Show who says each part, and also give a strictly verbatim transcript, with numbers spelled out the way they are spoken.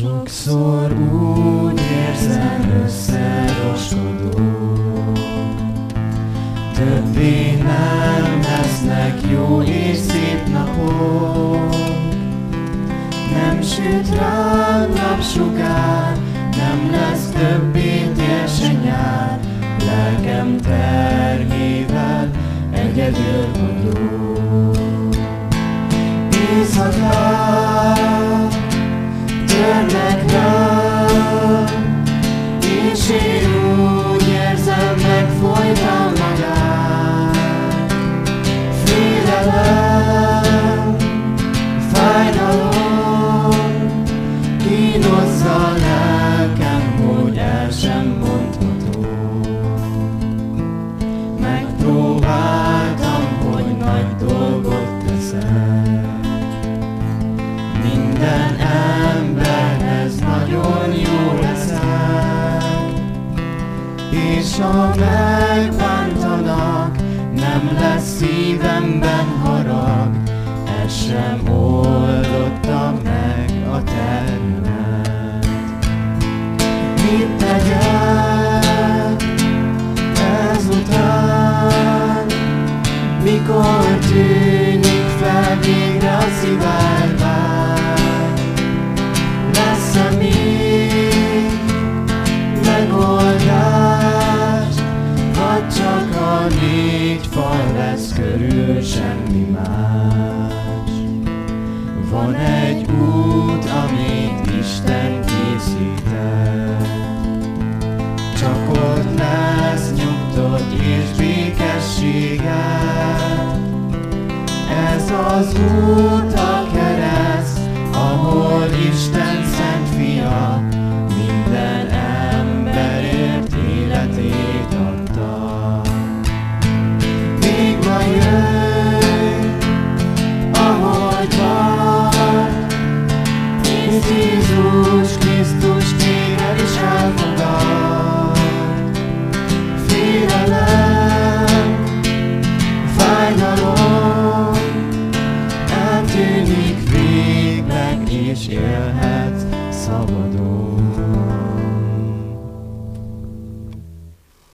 Speaker 1: Sokszor úgy érzem, összeroskodok, többé nem lesznek jó és szép napok. Nem süt rám napsugár, nem lesz többé tél se nyár. Lelkem terhével egyedül vagyok. Éjszakák törnek rám, és én úgy érzem, megfojtam magát. Félelem, fájdalom kínozza a lelkem, hogy el sem mondható. Megpróbáltam, hogy nagy dolgot teszek, minden emberhez nagyon jó leszek, és ha megbántanak, nem lesz szívemben harag, ez sem oldotta meg a terhemet. Mit tegyek ezután, mikor tűnik fel végre a szivárvány? Lesz-e még megoldás, vagy csak a négy fal lesz körül, semmi más? Van egy út, amit Isten készített, csak ott lesz nyugtod és békességet. Ez az út a kereszt, ahol Isten szent fia minden emberért életét adta. Még ma jöjj, ahogy vagy, és Jézus Krisztus téged is elfogad.